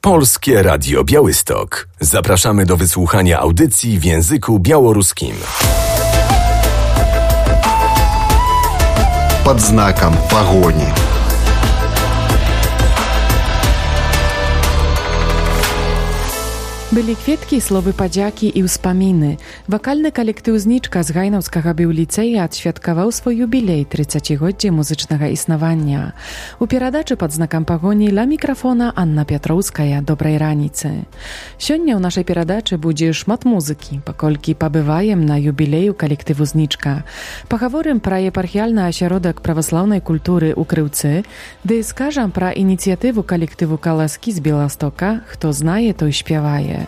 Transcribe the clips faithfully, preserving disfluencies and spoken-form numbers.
Polskie Radio Białystok. Zapraszamy do wysłuchania audycji w języku białoruskim. Pod znakiem pogoni. Byli kwietki, słowy podziaki i uspominy. Wokalny kolektyw Zniczka z Gajnowskiego Biuliceja odświadkował swój jubilej trzydziestolecie muzycznego istnowania. U pieradaczy pod znakiem pogoni dla mikrofona Anna Piotrowskaja. Dobrej ranicy. Siądnie u naszej pieradaczy będzie szmat muzyki, pokolki pobywajem na jubileju kolektywu Zniczka. Pochaworym pra eparchialny ośrodek prawosławnej kultury u Kryłcy, gdy skażam pra inicjatywu kolektywu Kalaski z Białostoka, kto znaje, to i śpiewaje.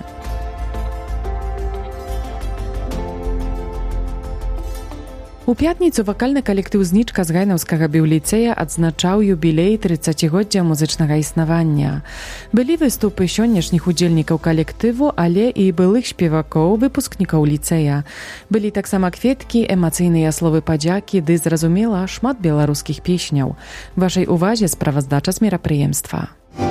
U piatnicu wokalny kolektyw Zniczka z Gajnowskiego Biuliceja odznaczał jubilej trzydziestolecie muzycznego istnowania. Byli wystupy sioniecznych udzielników kolektywu, ale i byłych śpiewaków, wypuskników liceja. Byli tak samo kwietki, emocjonalne słowy podziaki, gdy zrozumiała szmat białoruskich pieśniów. W waszej uwadze sprawozdacza z meroprijemstwa.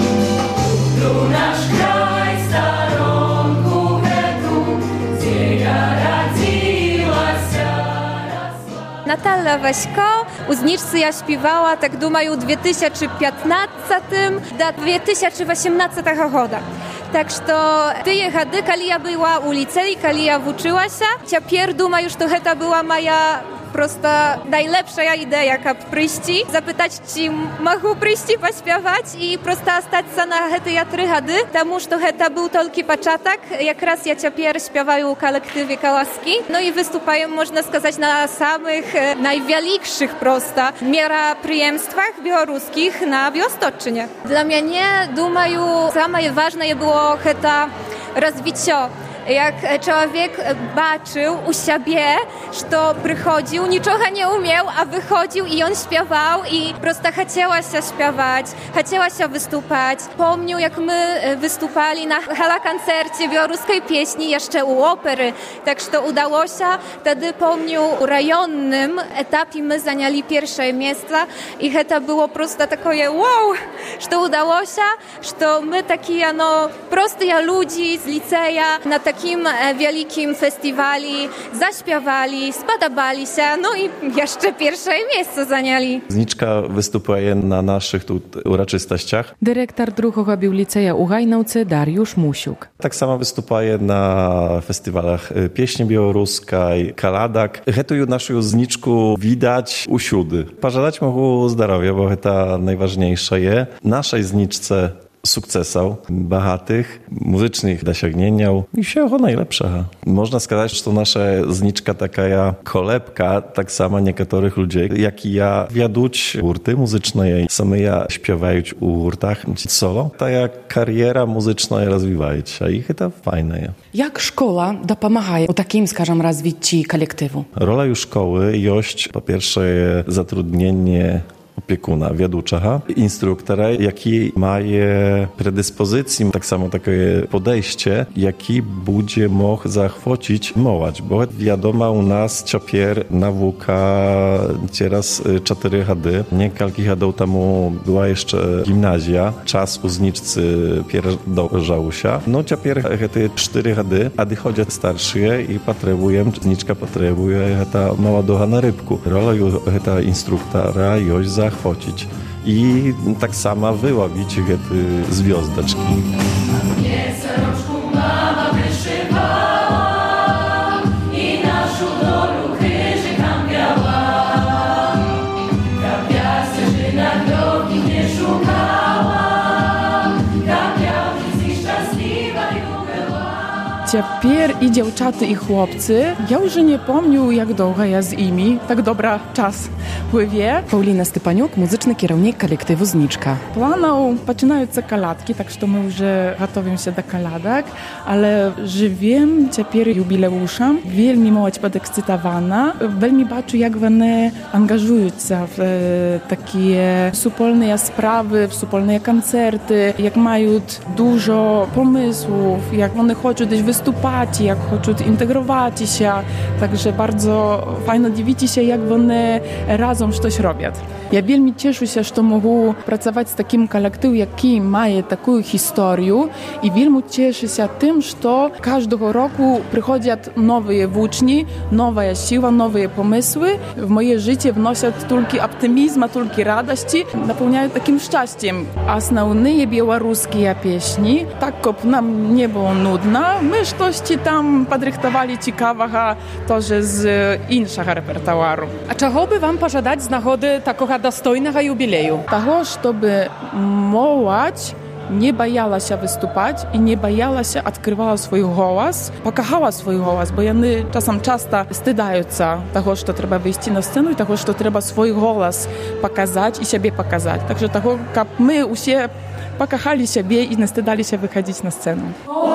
Natalia Waśko, u Zniczcy ja śpiewała, tak думаю, две тысячи пятнадцатым do две тысячи восемнадцатого года. Так что тыя гады, калі я была у ліцеі, калі я вучылася, цяпер думаю, што гэта была моя просто najlepsza idea, kab przyjść, zapytać, czy mogę przyjść pośpiewać i prosto остаться na te trzy gady, тому что это był tylko początek. Jak raz ja ciepło śpiewаю u kolektywie Kalaski, no i występuję, można сказать, na samych największych prosto мероприемствах białoruskich na Białostocczynie. Dla mnie, думаю, самое важное było это развитие. Jak człowiek baczył u siebie, że przychodził, niczego nie umiał, a wychodził i on śpiewał i prosto chciała się śpiewać, chciała się wystupać. Pomnił, jak my wystupali na hala koncercie białoruskiej pieśni jeszcze u opery, tak że udało się. Wtedy pomnił, u rejonnym etapie my zajęli pierwsze miejsce i to było prosto takie wow, że udało się, że my takie no proste ludzi z liceja na takim wielkim festiwali zaśpiewali, spodobali się, no i jeszcze pierwsze miejsce zajęli. Zniczka występuje na naszych tu uroczystościach. Dyrektor drugiego Biuliceja u Gajnowce Dariusz Musiuk. Tak samo występuje na festiwalach pieśni białoruskiej, Kaladak. Hetuju naszą Zniczku widać usiudy. Pożadać mu zdrowia, bo to najważniejsze jest. Naszej Zniczce sukcesów, bogatych, muzycznych osiągnięć i wszystkiego najlepszego. Można сказать, że to nasza Zniczka taka kolebka, tak samo niektórych ludzi, jak i ja wiaduć urty muzyczne, same ja śpiewają u urtach solo. Ta kariera muzyczna rozwija się i to fajne. Jak szkoła dopomaga u takim, skażem, rozwiciu kolektywu? Rola już szkoły jest po pierwsze zatrudnienie opiekuna, wiaduczaha, instruktora, jaki ma predyspozycję, tak samo takie podejście, jaki będzie mógł zachwycić młodzież, bo wiadomo u nas ciapier nauka teraz cztery gady, niekalki gadów temu była jeszcze gimnazja, czas u Zniczcy pierdolżał się, no ciapier te cztery gady, a gdy chodzi starszy i potrzebuję, Zniczka potrzebuje ta mała docha na rybku. Rola ta instruktora jest zachwycić i tak samo wyławić te związeczki. I naszą dolu kryżykam biała, kapiasy, że na drogi nie szukała, kapiasy i szczęśliwa jubiła. Ciapier i dziewczaty i chłopcy, ja już nie pomnił, jak długo ja z imi, tak dobra czas pływie. Paulina Stypaniuk, muzyczny kierownik kolektywu Zniczka. Planą zaczynające kaladki, tak że my już gotowią się do kaladek, ale żywiem ciapier jubileuszem, wielmi młodzież podekscytowana, wielmi baczę, jak one angażują się w e, takie wspólne sprawy, w wspólne koncerty, jak mają dużo pomysłów, jak one chcą gdzieś wystupać, jak chcą integrować się, także bardzo fajno dziwić się, jak one razem coś robią. Я вельми cieszę się, że mogę pracować z takim kolektywem, jaki ma taką historię i wielmi cieszę się tym, że każdego roku przychodzą nowe uczni, nowa siła, nowe pomysły. W moje życie wnoszą tylko optymizm, tylko radości, napełniają takim szczęściem. Основные białoruskie pieśni, tak jak nam nie było nudno, my coś tam podrychtowali ciekawego też z innego repertuaru. A czego by wam pożadać z nagody takiego dostojnego jubileju? Tego, żeby młodzież nie bała się wystупać i nie bała się odkrywała swój głos, pokazała swój głos, bo oni czasem często wstydają się tego, że trzeba wyjść na scenę i tego, że trzeba swój głos pokazać i siebie pokazać. Także tego, jak my usie pokazali siebie i nie wstydali się wychodzić na scenę.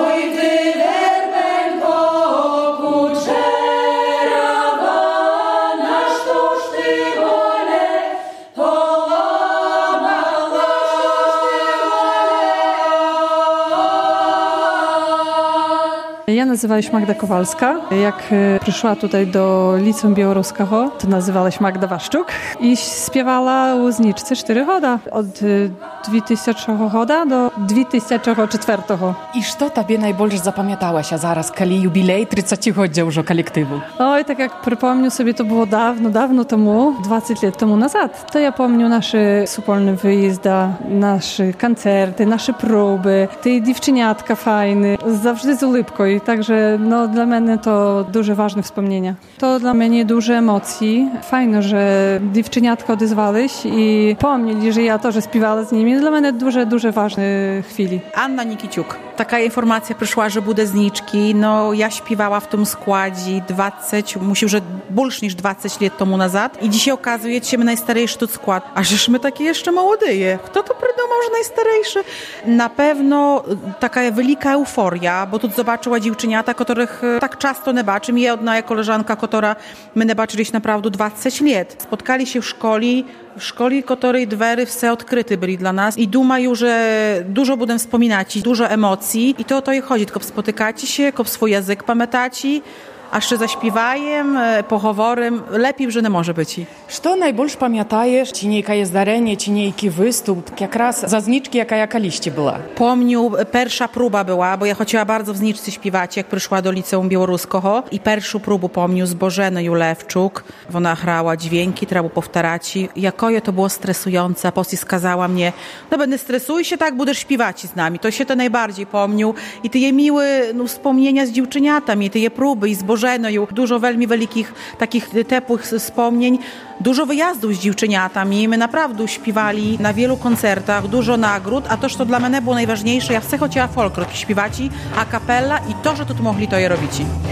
Ja nazywam się Magda Kowalska. Jak przyszła tutaj do Liceum Białoruskiego, to nazywała się Magda Waszczuk i śpiewała u Zniczce cztery года. Od dwa tysiące года do dwa tysiące czwartego. I co tobie najbardziej zapamiętało się zaraz, kiedy jubilej trzydziestolecia już kolektywu? Oj, tak jak przypomnę sobie, to było dawno, dawno temu, dwadzieścia lat temu nazad. To ja pamiętam nasze wspólne wyjazdy, nasze koncerty, nasze próby, te dziewczyniatka fajne, zawsze z ulipką. Także no, dla mnie to duże ważne wspomnienia. To dla mnie duże emocji. Fajne, że dziewczyniatka odezwali się i pomnieli, że ja też śpiewała z nimi. Dla mnie duże, duże ważne chwili. Anna Nikiciuk. Taka informacja przyszła, że bude Zniczki. No, ja śpiewała w tym składzie dwadzieścia, musi że больше niż dwadzieścia lat temu nazad. I dzisiaj okazuje się, my najstarejszy tu skład. A żeż my takie jeszcze młodyje. Kto to prydumał, że najstarejszy? Na pewno taka wielka euforia, bo tu zobaczyła dziewczyniata, których tak często nie baczym. I jedna koleżanka, która my nie baczyliśmy naprawdę dwadzieścia lat. Spotkali się w szkole, w szkole, której drzwi wse odkryte byli dla nas i думаю, że dużo będę wspominać, dużo emocji i to o to i chodzi, tylko spotykacie się, tylko swój język pamiętacie, a jeszcze zaśpiewajem, pochoworem, lepiej, że nie może być. Co najbardziej pamiętajesz, czy niejkie zdarzenie, czy niejki występ, jak raz za Zniczki, jaka jaka liście była? Pomniu, pierwsza próba była, bo ja chciała bardzo w Zniczce śpiewać, jak przyszła do Liceum Białoruskiego i pierwszą próbę pomniu z Bożeną Julewczuk. Ona grała dźwięki, trzeba powtarzać. Jakoje to było stresujące, posti skazała mnie, no będę stresuj się, tak będziesz śpiewać z nami. To się to najbardziej pomniu i te je miłe no, wspomnienia z dziewczyniatami, te je próby i z Bożeną, dużo veľmi wielkich takich ciepłych wspomnień, dużo wyjazdów z dziewczyniatami. My naprawdę śpiewali na wielu koncertach, dużo nagród, a to, co dla mnie było najważniejsze, ja chcę chciała folklor śpiewać, a kapella i to, że tu mogli to je robić.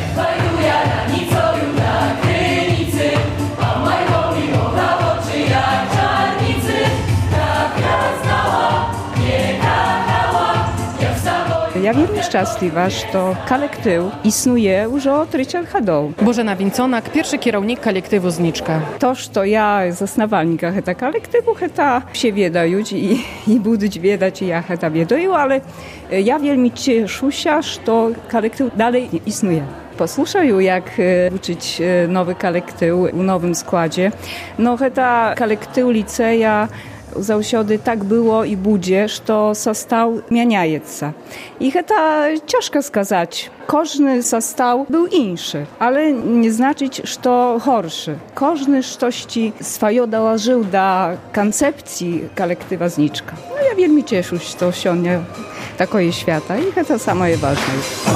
Ja wельмі szczęśliwa, że to kolektyw istnieje już od trzydziestu lat. Bożena Winconak, pierwszy kierownik kolektywu Zniczka. To, że ja zasnowalnika tego kolektywu, to się wiedają i, i będą wiedzieć, i ja to wiedają, ale ja wельмі cieszę się, że to kolektyw dalej istnieje. Posłuchają, jak uczyć nowy kolektyw w nowym składzie. No, to kolektyw liceja zawsiody tak było i będzie, że to sastaw zmieniaje się. I to ciężko skazać. Każdy sastaw był inny, ale nie znaczyć, że to gorszy. Każdy coś swoje dołożył do koncepcji kolektywa Zniczka. No ja wельмі cieszę się, że to osiągnie takiego świata i to samo jest ważne.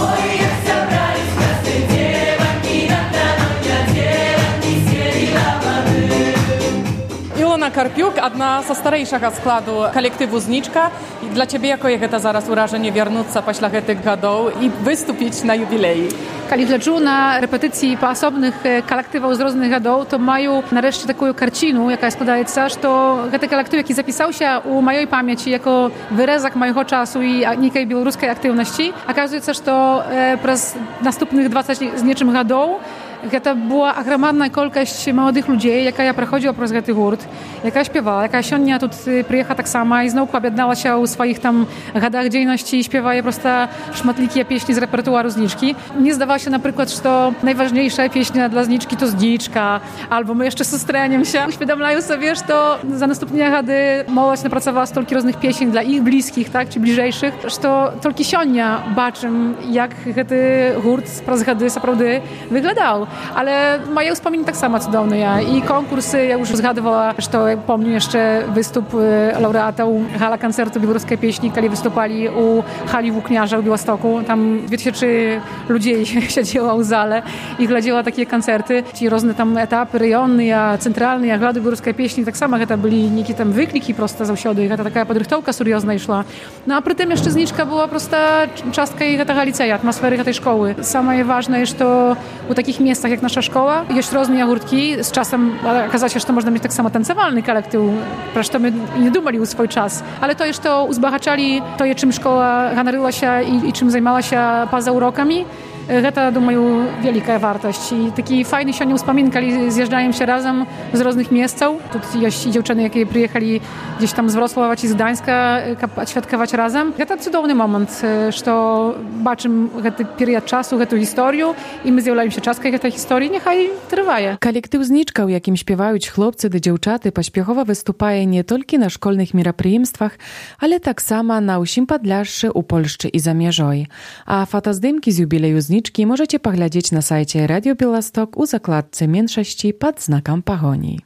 Ilona Karpiuk, jedna ze starszego składu kolektywu Zniczka. I dla ciebie jako jest to zaraz urażenie wrócić po tych latach i wystąpić na jubileju? Kiedy wleczu na repetycji po osobnych kolektywach z różnych latów, to mają nareszcie taką karcinę, jaka składaje się, że to ten kolektyw, jaki zapisał się u mojej pamięci jako wyrazek mojego czasu i niekiej białoruskiej aktywności, okazuje się, że to przez następnych dwadzieścia z niczym latów to była ogromna kolkość młodych ludzi, jaka ja przechodziła przez ten hurt, jaka śpiewała, jaka sionia tu przyjechała tak sama i znowu obiadnała się u swoich tam gadach dziejności i śpiewaje prosto szmatlikie pieśni z repertuaru Zniczki. Nie zdawała się na przykład, że to najważniejsza pieśnia dla Zniczki to Zniczka, albo my jeszcze zostreniem się. Uświadamiają sobie, że to za następne gady młodość napracowała stolki różnych pieśni dla ich bliskich, tak, czy bliżejszych, że to tylko sionia baczym, jak ten hurt przez gady naprawdę wyglądał. Ale moje wspomnienie tak samo cudowne. Ja. I konkursy, ja już zgadywała, że to pomnę jeszcze wystup laureatów Hala Koncertu Białorusskiej Pieśni, kiedy wystupali u hali Włókniarza w Białymstoku. Tam dwie tysiące ludzi siedziało w zale i glądało takie koncerty. Ci różne tam etapy rejonne, centralne, Glady Białoruskiej Pieśni, tak samo to byli niekie tam wykliki proste zawsiody. To taka podrychtowka seriozna szła. No a przy tym jeszcze Zniczka była prosta czastka i tego liceja, atmosfery tej szkoły. Same ważne jest to u takich miejscach jak nasza szkoła. Jest różne jagurtki. Z czasem okazało się, że to można mieć tak samo tancowalny kolektyw. Zresztą my nie dumali u swój czas. Ale to jest to uzbahaczali, to jest czym szkoła honoryła się i, i czym zajmowała się poza urokami. To, думаю, wielka wartość. I taki fajny sionie wspomin, kiedy zjeżdżają się razem z różnych miejsc. Tu jest dziewczyny, jakie przyjechali gdzieś tam z Wrocławia czy z Gdańska, świadkować razem. To cudowny moment, że baczymy ten period czasu, tę historię i my zjawляємо się czas, jak ta historia niechaj trwaje. Колектив «Знічка», у яким співають хлопці та дівчата, поспіхово виступає не тільки на школьних мероприємствах, але так само на усім Podlaszu, у Польщі і за межою. А фотоздимки з юбілею «Знічки» możecie poglądać na sajcie Radio Białystok u zakładce mniejszości pod znakiem Pahoni.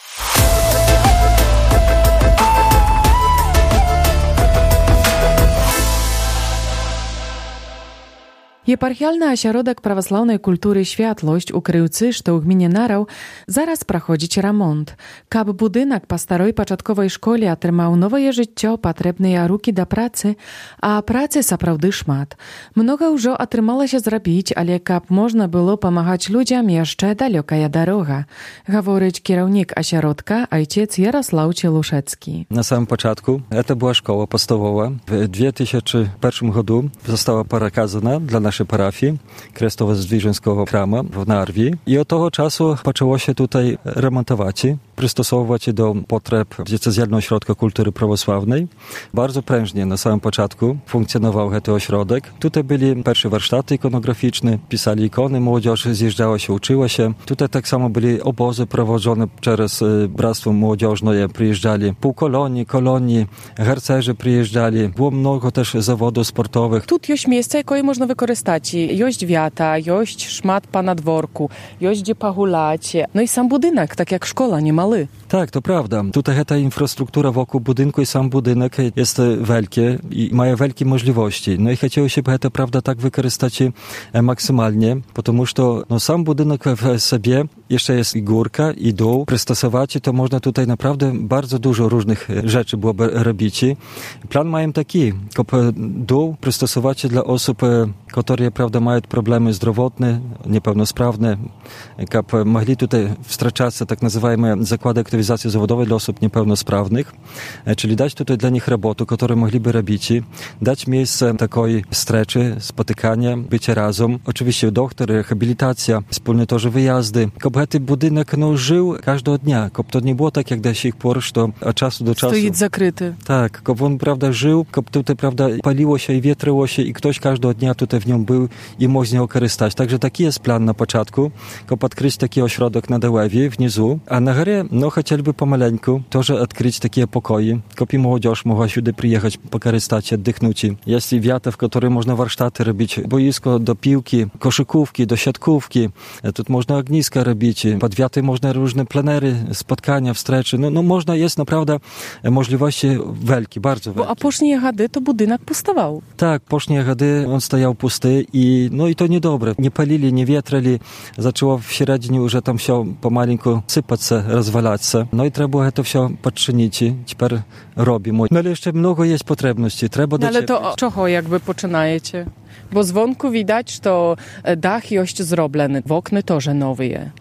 Епархіальны асяродак праваслаўнай культуры «Святлосць» у Крыўцы, што ў гміне Нараў, зараз праходзіць рамонт. Каб будынак па старой пачатковай школе атрымаў новае жыццё, патрэбныя рукі да працы, а працы сапраўды шмат. Многа ўжо атрымалася зрабіць, але каб можна было памагаць людзям, яшчэ далёкая дарога, гаворыць кіраўнік асяродка, айцец Ярослаў Челушецкі. Na samym początku to była szkoła podstawowa. W dwa tysiące pierwszym roku została przekazana dla naszej parafii Krestowo-Zdwiżeńskiego Chrama w Narwi i od tego czasu zaczęło się tutaj remontować, przystosowywać do potrzeb diecezjalnego ośrodka kultury prawosławnej. Bardzo prężnie na samym początku funkcjonował ten ośrodek. Tutaj byli pierwsze warsztaty ikonograficzne, pisali ikony, młodzież zjeżdżała się, uczyła się. Tutaj tak samo byli obozy prowadzone przez Bractwo Młodzieżne, przyjeżdżali pół kolonii, kolonii, harcerze przyjeżdżali. Było mnogo też zawodów sportowych. Tu jest miejsce, jakie można wykorzystać. Jest wiata, jest szmat po nadworku, jest gdzie pogulać. No i sam budynek, tak jak szkoła, nie mały. Tak, to prawda. Tutaj ta infrastruktura wokół budynku i sam budynek jest wielkie i ma wielkie możliwości. No i chciało się to, prawda, tak wykorzystać maksymalnie, ponieważ to no, sam budynek w sobie jeszcze jest i górka, i dół. Przystosować to można tutaj naprawdę bardzo dużo różnych rzeczy byłoby robić. Plan mają taki, żeby dół przystosować dla osób, które, prawda, mają problemy zdrowotne, niepełnosprawne, żeby mogli tutaj wstreczać tak nazywajmy zakłady aktywizacji zawodowej dla osób niepełnosprawnych, czyli dać tutaj dla nich robotę, którą mogliby robić, dać miejsce takiej streczy, spotykania, bycia razem. Oczywiście doktor, rehabilitacja, wspólne też wyjazdy. Żeby ten budynek no, żył każdego dnia, żeby to nie było tak jak do sich por, że od czasu do czasu... Stoi zakryty. Tak, żeby on, prawda, żył, żeby tutaj, prawda, paliło się i wietrzyło się i ktoś każdego dnia tutaj w nim był i mógł z niego korzystać. Także taki jest plan na początku, żeby odkryć taki ośrodek na Dołewie, wnizu, a na górze, no chcieliby pomaleńku też odkryć takie pokoje, żeby młodzież mogła siudy przyjechać, pokorzystać, oddychnąć. Jest i wiata, w której można warsztaty robić, boisko do piłki, koszykówki, do siatkówki, tu można ogniska robić, pod wiaty można różne plenery, spotkania, wstreczy, no, no można, jest naprawdę możliwości wielkie, bardzo wielkie. Bo a później gady to budynek pustował. Tak, później gady on stajał pusty i no i to niedobre. Nie palili, nie wietrali, zaczęło w średniu już tam się pomalinku sypać się, rozwalać się. No i trzeba było to wszystko podczynić. Teraz robimy. No ale jeszcze mnogo jest potrzebności. Trzeba no, ale to od czego jakby poczynajecie? Bo z wątku widać, że dach jest zrobiony, okna też nowe.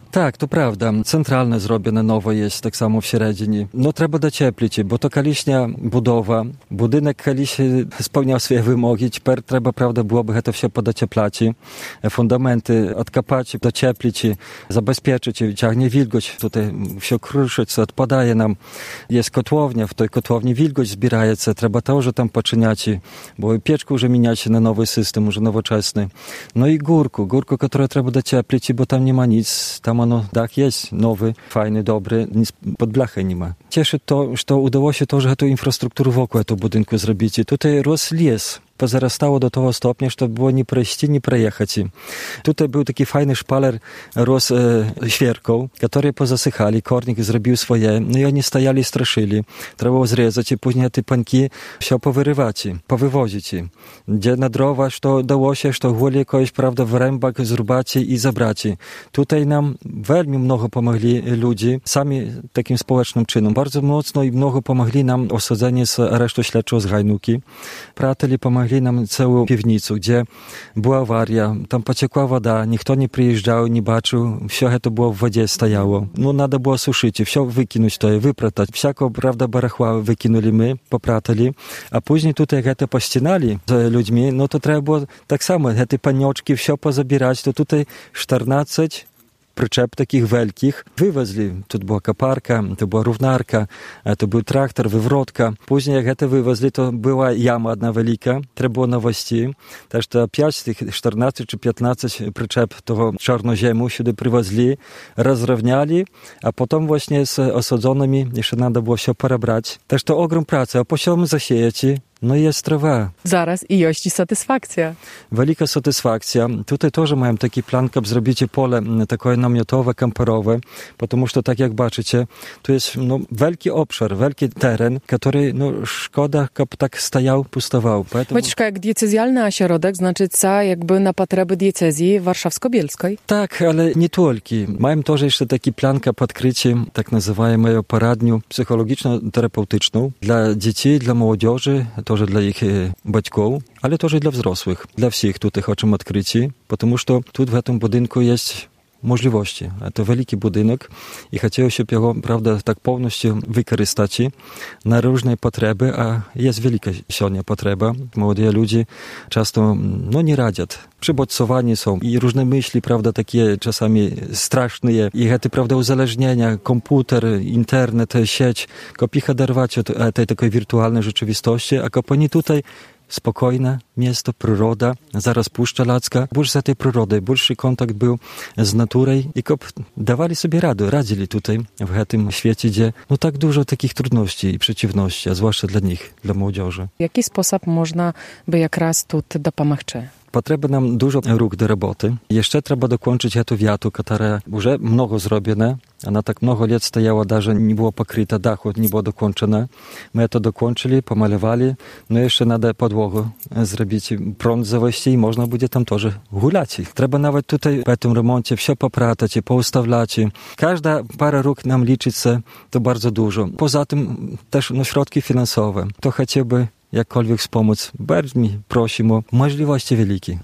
Tak, to prawda. Centralne zrobione nowe jest tak samo w średzi. No trzeba docieplić, bo to kaliśnia budowa. Budynek kiedyś spełniał swoje wymogi, teraz trzeba, prawda, byłoby to wszystko podocieplać. Fundamenty odkopać, docieplić, zabezpieczyć, ciągnie wilgoć. Tutaj wszystko kruszyć, odpadaje nam. Jest kotłownia, w tej kotłowni wilgoć zbieraється, trzeba to już tam poczyniać, bo pieczku już zmieniać na nowy system, już nowoczesny. No i górku, górku, które trzeba docieplić, bo tam nie ma nic, tam ono, dach jest nowy, fajny, dobry, nic pod blachę nie ma. Cieszy to, że udało się to, że tę infrastrukturę wokół tego budynku zrobić. Tutaj rósł les. Pozarastało do tego stopnia, że to było nie przejść, nie przejechać. Tutaj był taki fajny szpaler, rósł e, świerką, które pozasychali, kornik zrobił swoje, no i oni stajali i straszyli. Trzeba było zrezać i później te pańki się powyrywać, powywozić. Gdzie na drowa, że dało się, że gwoli jakoś, prawda, w rębach zrubać i zabrać. Tutaj nam veľmi mnogo pomogli ludzie, sami takim społecznym czynom. Bardzo mocno i mnogo pomogli nam osadzenie z aresztu śledczego z Gajnuki. Prateli pomogli nam całą piwnicę, gdzie była awaria, tam pociekła woda, nikt nie przyjeżdżał, nie baczył, wszystko to było w wodzie stajało. No, nada było suszyć, wszystko wykinąć to, wypratać. Wszako, prawda, barachła wykinuli my, popratali, a później tutaj, jak to pościnali z ludźmi, no to trzeba było tak samo, te panioczki, wszystko pozabierać, to tutaj czternaście przyczep takich wielkich wywozili. Tu była koparka, to była równarka, to był traktor, wywrotka. Później jak to wywozili, to była jama jedna wielka, trzeba było nowości. Też to pięć, tych czternaście czy piętnaście przyczep tego czarnoziemu sюди przywozili, rozrówniali, a potem właśnie z osadzonymi jeszcze nada było się porabrać. Też to ogrom pracy, a posiom zasiejać. No i jest trawa. Zaraz i jest i satysfakcja. Wielka satysfakcja. Tutaj też mają taki plan, żeby zrobić pole takie namiotowe, kamperowe, ponieważ to tak jak baczycie, to jest no, wielki obszar, wielki teren, który no, szkoda, żeby tak stajał, pustował. Поэтому... Baciszka, jak diecezjalny ośrodek, znaczy co jakby na potrzeby diecezji warszawsko-bielskiej? Tak, ale nie tylko. Mają też jeszcze taki plan, żeby odkryć tak nazywamy poradnię psychologiczno-terapeutyczną dla dzieci, dla młodzieży, тоже для их батьков, ale тоже dla wzrosłych. Dla wszystkich tutaj chcemy odkryć, ponieważ to tu w tym budynku jest możliwości. To wielki budynek i chciało się go, prawda, tak pełnością wykorzystać na różne potrzeby, a jest wielka silna potrzeba. Młodzi ludzie często no, nie radzią. Przybodźcowani są i różne myśli, prawda, takie czasami straszne i te, prawda, uzależnienia, komputer, internet, sieć, kopicha derwać od tej takiej wirtualnej rzeczywistości, a koponi tutaj spokojne miasto, przyroda, zaraz Puszcza Lacka. Больше za tej przyrody, больше kontakt był z naturą i kop dawali sobie radę, radzili tutaj w tym świecie, gdzie no tak dużo takich trudności i przeciwności, a zwłaszcza dla nich, dla młodzieży. W jaki sposób można by jak raz tu dopomóc? Potrzeba nam dużo rąk do roboty. Jeszcze trzeba dokończyć tę wiatę, która już mnogo zrobiona. Ona tak mnogo lat stajała, даже nie było pokryta, dachu nie było dokończone. My to dokończyli, pomalowali. No jeszcze nada podłogę zrobić, prąd zawieść i można będzie tam też gulać. Trzeba nawet tutaj w tym remoncie wszystko popratać, poustawiać. Każda parę rok nam liczyć się to bardzo dużo. Poza tym też no, środki finansowe. To chciałby jakkolwiek wspomóc. Bardzo mi prosimy, możliwości wielkie.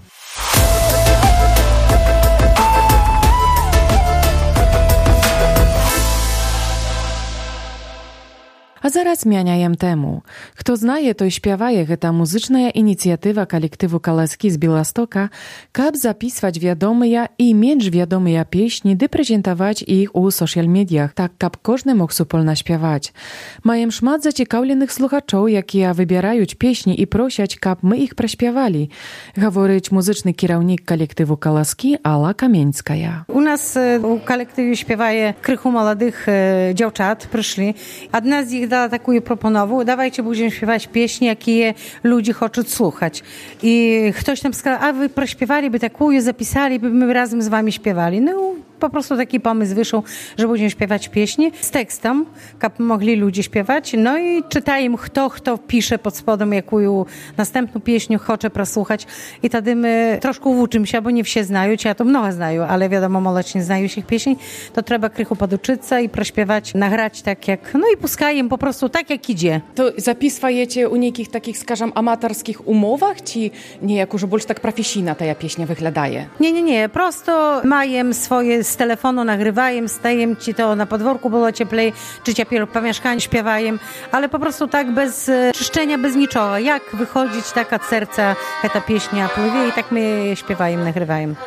A zaraz zmieniajem temu. Kto znaje, to i śpiewaje, że ta muzyczna inicjatywa kolektywu Kalaski z Bielastoka, kab zapisać wiadomые i mniej wiadomые pieśni, dy prezentować ich u social mediach, tak kab każdy mógł supolna śpiewać. Mają szmat zaciekawionych słuchaczów, jakie wybierają pieśni i prosiać, kab my ich preśpiewali. Говорить muzyczny kierownik kolektywu Kalaski Ala Kamieńskaja. U nas u kolektywu śpiewaje krychu młodych dziewczat, przyszli. Jedna z nich dała taką proponową, dawajcie będziemy śpiewać pieśni, jakie ludzie chcą słuchać. I ktoś nam сказал, a wy prośpiewaliby taką, zapisali, by my razem z wami śpiewali. No, po prostu taki pomysł wyszł, że będziemy śpiewać pieśni z tekstem, aby mogli ludzie śpiewać. No i czytają, kto, kto pisze pod spodem, jaką następną pieśnię chce prosłuchać. I wtedy my troszkę uczymy się, bo nie wszyscy znają, ja to mnogo znają, ale wiadomo, młodzi nie znają się pieśni, to trzeba krychu poduczyć się i prośpiewać, nagrać tak jak, no i puskajem po prostu tak jak idzie. To zapisujecie u niekich takich, skażam, amatorskich umowach, czy nie, jak już больше tak profesjonalna ta pieśnia wyglądaje? Nie, nie, nie, prosto mają swoje z telefonu nagrywają, stajem, czy to na podwórku było cieplej, czy ciepiej po mieszkaniu śpiewają, ale po prostu tak bez czyszczenia, bez niczego. Jak wychodzić tak od serca, ta pieśnia pływie i tak my śpiewają, nagrywają.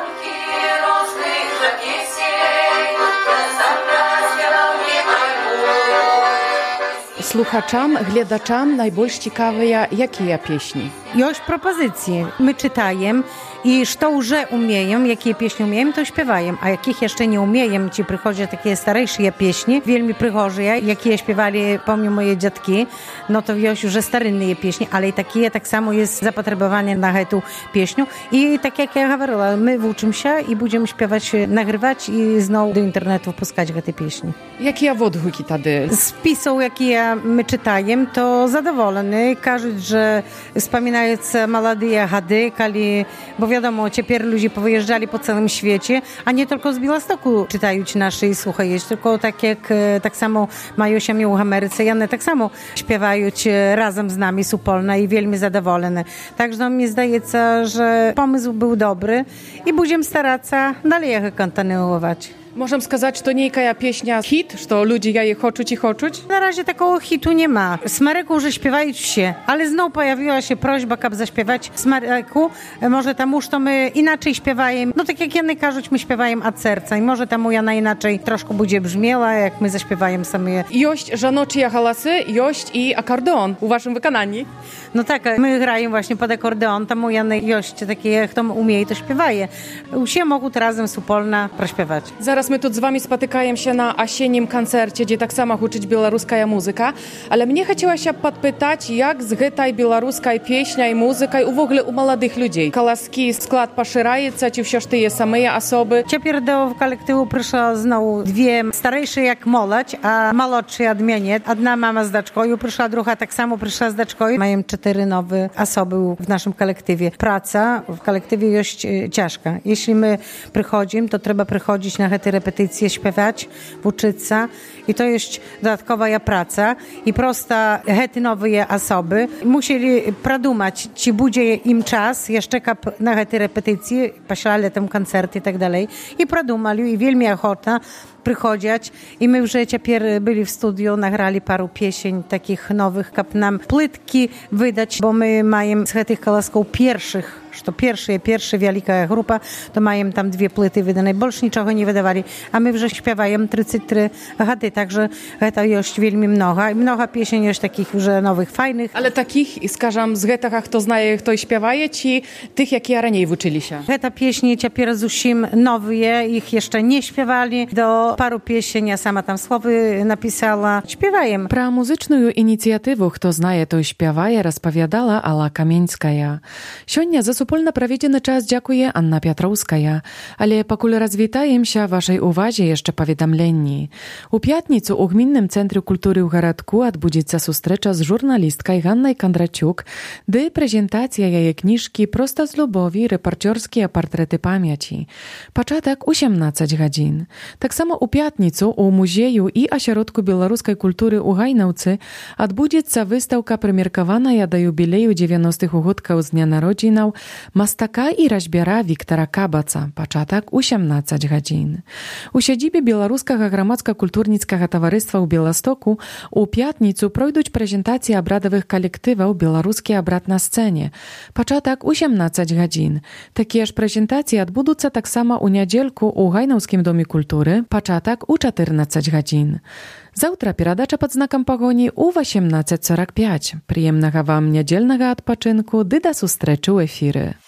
Słuchaczam, глядачам najbardziej ciekawe, jakie pieśni? Już propozycje. My czytajem i co już umieją, jakie pieśni umieją, to śpiewają, a jakich jeszcze nie umieją, ci przychodzą takie starejsze pieśni, wielmi przychodzą, jakie śpiewali, pomimo moje dziadki, no to już już starynne pieśni, ale i takie tak samo jest zapotrzebowanie na tę pieśnię i tak jak ja mówiła, my uczymy się i będziemy śpiewać, nagrywać i znowu do internetu wpuszczać te pieśni. Jakie odgłosy wtedy? Z pisów, jakie my czytajem, to zadowolony, każdy, że wspominają młode gady, kiedy, bo wiadomo, teraz ludzie powyjeżdżali po całym świecie, a nie tylko z Białegostoku czytają nasze i słuchają, tylko tak jak tak samo mają się w Ameryce, i one tak samo śpiewają razem z nami supolna i wielmi zadowolone. Także no, mi zdaje się, że pomysł był dobry i będziemy starać się dalej kontynuować. Możemy сказать, że to nie jaka pieśnia hit, że ludzie jej chcą i chcą? Na razie takiego hitu nie ma. Smaryku już śpiewają się, ale znowu pojawiła się prośba, aby zaśpiewać Smaryku. Może tam już to my inaczej śpiewajemy. No tak jak Jany każą, my śpiewajemy od serca i może tam Jana inaczej troszkę będzie brzmiała, jak my zaśpiewajemy same. Jest żanocze głosy, jest i akordeon u waszym wykonaniu. No tak, my grajemy właśnie pod akordeon, tam u Jany jest takie, jak to umie, to śpiewaje. Się mogą razem supolna prośpiewać. Zaraz my tu z wami spotykamy się na jesiennym koncercie, gdzie tak samo uczyć białoruska muzyka, ale mnie chciała się podpytać, jak z tej białoruskiej pieśnia i muzyka i w ogóle u młodych ludzi. Kolaski skład poszerzaється, czy wciąż te same osoby? Teraz do kolektywu przyszło znowu dwie starsze jak młodzież, a młodsze od mnie. Jedna mama z daczką, przyszła druga tak samo przyszła z daczką. Mają cztery nowe osoby w naszym kolektywie. Praca w kolektywie jest ciężka. Jeśli my przychodzimy, to trzeba przychodzić na te repetycje, śpiewać, uczyć się i to jest dodatkowa praca i prosta hety nowe osoby musieli продумać, czy będzie im czas jeszcze na te repetycje, pośle tam koncerty i tak dalej i продумали i wielmi ochota przychodzić i my już teraz byli w studiu, nagrali paru piesień takich nowych, kap nam płytki wydać, bo my mamy z tych kolasków pierwszych, że pierwsze, pierwsza wielka grupa, to mają tam dwie płyty wydane, больше niczego nie wydawali, a my już śpiewamy trzydzieści trzy gady, także to jest wielmi mnogo i mnogo piesień jest takich już nowych, fajnych. Ale takich, skażam, z getach, kto znaje, kto śpiewaje, czy tych, jakie raniej uczyli się? Te pieśni teraz zusim nowe, ich jeszcze nie śpiewali, do paru piesień, ja sama tam słowy napisała, śpiewajem. Про музичную ініціативу «Хто знає, той співає» розповідала Алла Каменськая. Сьогодні за супольно проведений час дякує Анна Пятровская, але покуль розвітаємся вашій увазі jeszcze повідомленні. У п'ятницю у Гмінним центрі культури у городку відбудеться зустріча з журналісткою Ганною Кондрачук, де презентація її книжки «Просто з любові. Репортерські портрети пам'яті». Початок у сімнадцять годин. Так само у п'ятницю у музею і Осередку білоруської культури у Гайнаўцы відбудеться виставка, приміркаваная до юбілею dziewięćdziesiątych угодкаў з дня народзінаў мастака і разьбяра Віктора Кабаца. Пачатак у сімнадцять годин. У сядзібе Беларускага грамадска-культурніцкага таварыства ў Беластоку у пятніцу пройдуць прэзентацыі абрадавых калектываў «Беларускі абрад на сцэне». Пачатак у сімнадцять годин. Такія ж прэзентацыі адбудуцца таксама ў нядзельку ў Гайнаўскім доме культуры, пачатак у czternадцять годин. Заўтра перадача пад знакам пагоні ў васемнадцять сорок пять. Прыемнага вам нядзельнага адпачынку ды да сустрэчы ў эфіры.